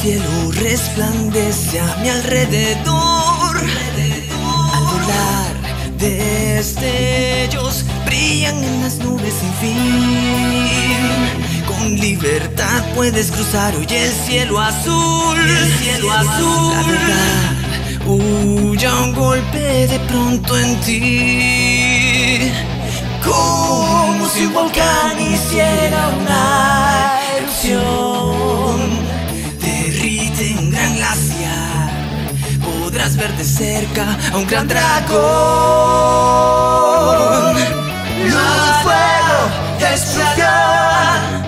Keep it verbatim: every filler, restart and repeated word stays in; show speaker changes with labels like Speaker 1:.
Speaker 1: cielo resplandece a mi alrededor. Al volar destellos brillan en las nubes sin fin. Con libertad puedes cruzar hoy el cielo azul. El cielo azul. La verdad huye a un golpe de pronto en ti, como si un volcán hiciera una erupción. Derrite un gran glaciar, podrás ver de cerca a un gran dragón. Luz, fuego, explosión.